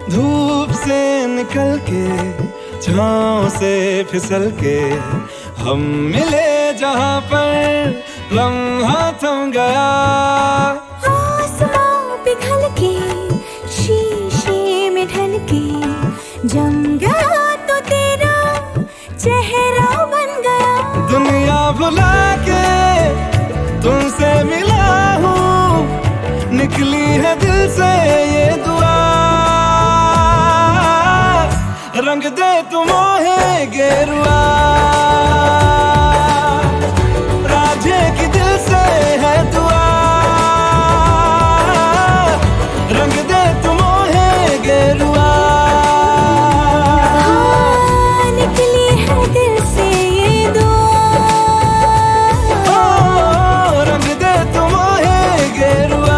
धूप से निकल के छाँव से फिसल के हम मिले जहाँ पर लम्हा थम गया। आसमां पिघल के शीशे में ढल के जम गया तो तेरा चेहरा बन गया। दुनिया भुला के तुमसे मिला हूँ, निकली है दिल से ये दुआ। रंग दे तू मोहे गेरुआ, राधे की दिल से है दुआ। रंग दे तू मोहे गेरुआ, हाँ, निकली है दिल से ये दुआ। ओ, रंग दे तू मोहे गेरुआ।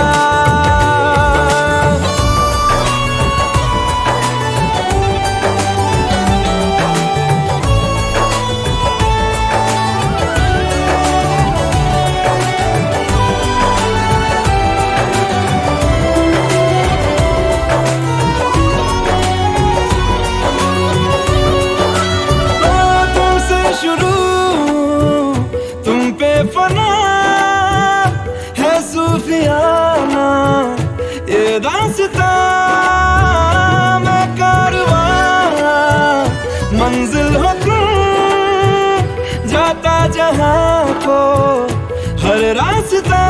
तुम पे फना है सूफियाना ये दास्तां, मैं कारवां मंजिल हो तुम, जाता जहां को हर रास्ता।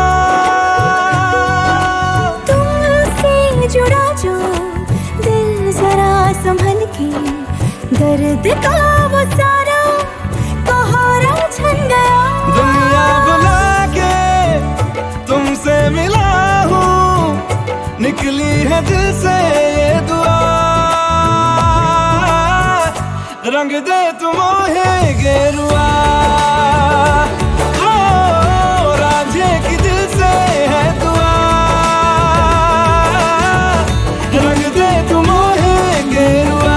तुमसे जुड़ा जो दिल जरा संभल के, दर्द का वो सारा कोहरा छन गया। दुनिया बुला के तुमसे मिला हूँ, निकली है दिल से ये दुआ। रंग दे तू मोहे गेरुआ, ओ, राधे की दिल से है दुआ। रंग दे तू मोहे गेरुआ।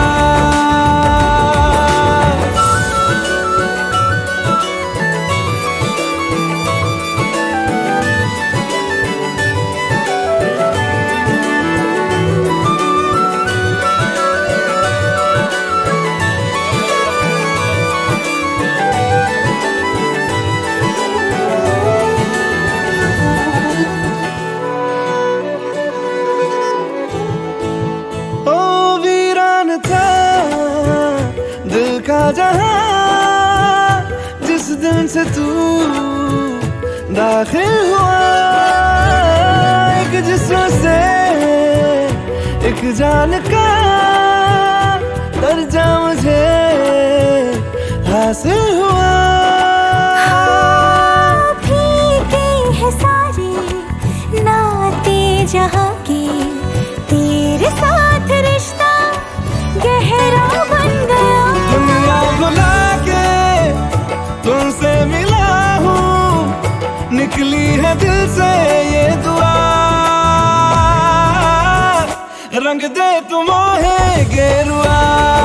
दिल का जहां जिस दिन से तू दाखिल हुआ, एक जिस्म से एक जान का दर्जा मुझे हासिल हुआ। फीके हैं सारे नाते जहाँ के, तेरे साथ रिश्ता गहरा बन गया। दुनिया भुला के तुमसे मिला हूँ, निकली है दिल से ये दुआ। रंग दे तू मोहे गेरुआ।